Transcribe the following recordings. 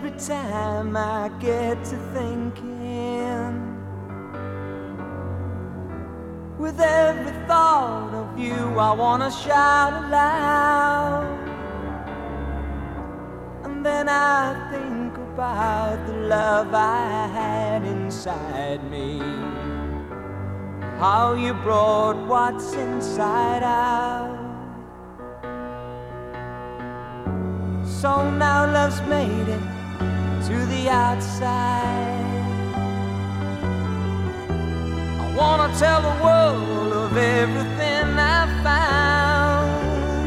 every time I get to thinking, with every thought of you I wanna shout aloud. And then I think about the love I had inside me, how you brought what's inside out. So now love's made it to the outside. I wanna tell the world of everything I found.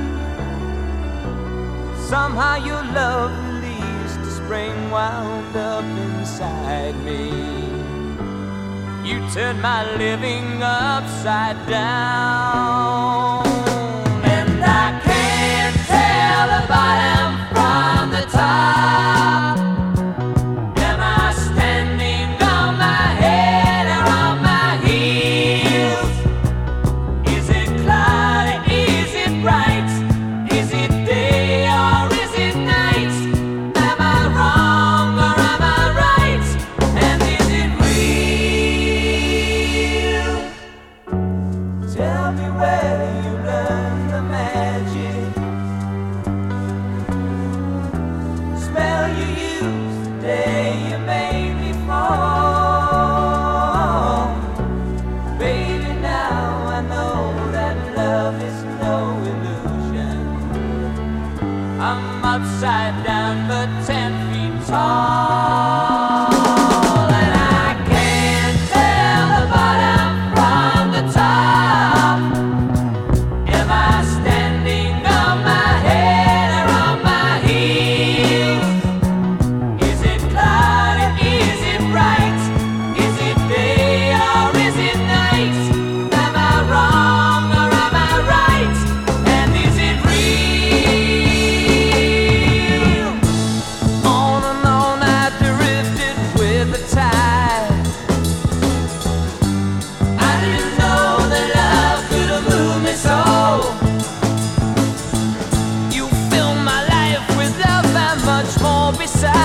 Somehow your love released the spring wound up inside me. You turned my living upside down. And I can't tell the bottom from the top. Am I standing on my head or on my heels? Is it cloudy? Is it bright? Is it day or is it night? Am I wrong or am I right? And is it real? Tell me where you learned the magic spell you used the day you made me fall. Baby, now I know that love is no illusion. I'm upside down but 10 feet tall. And I can't tell the bottom from the top. Am I standing on my head or on my heels? Is it cloudy? Is it bright? Is it day or is it night? Am I wrong or am I right? And is it real? On and on I drifted with the tide. I didn't know that love could have moved me so. You fill my life with love and much more besides.